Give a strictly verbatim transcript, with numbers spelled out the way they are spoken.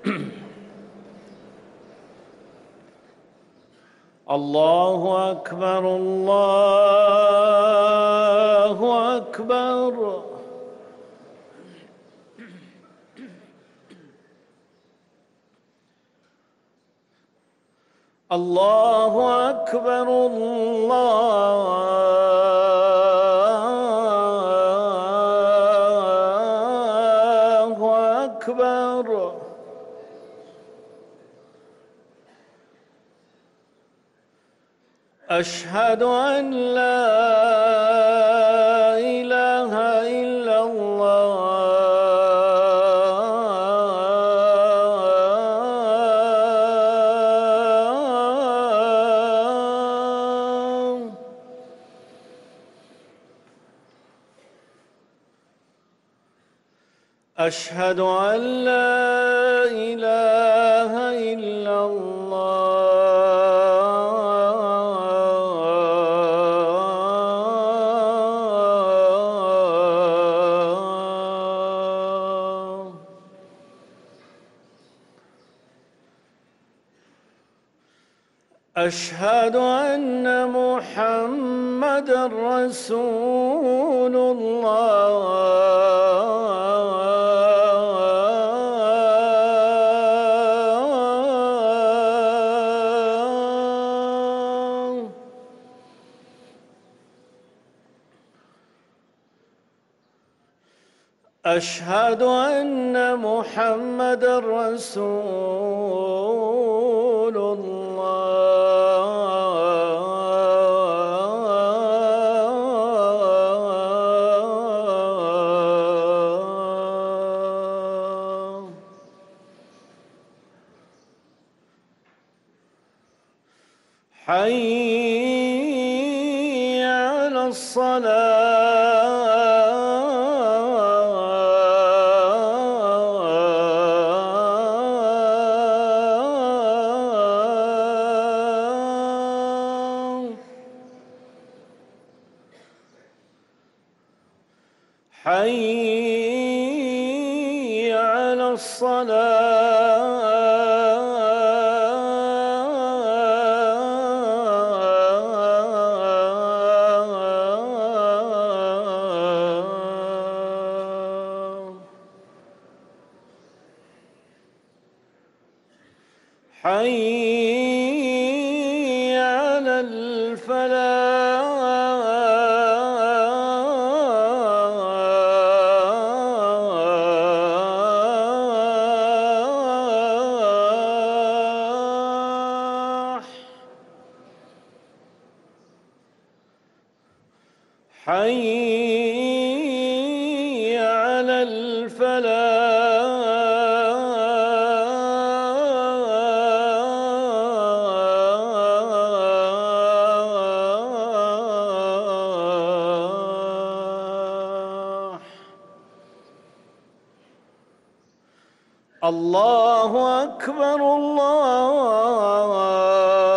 الله أكبر الله أكبر. الله أكبر الله أكبر. أشهد أن لا إله إلا الله. أشهد أن لا إله إلا الله. أشهد أن محمدًا رسول الله. أشهد أن محمدًا رسول الله. حي على الصلاة. حي على الصلاة. حي على الفلاح. حي على الفلاح. الله أكبر الله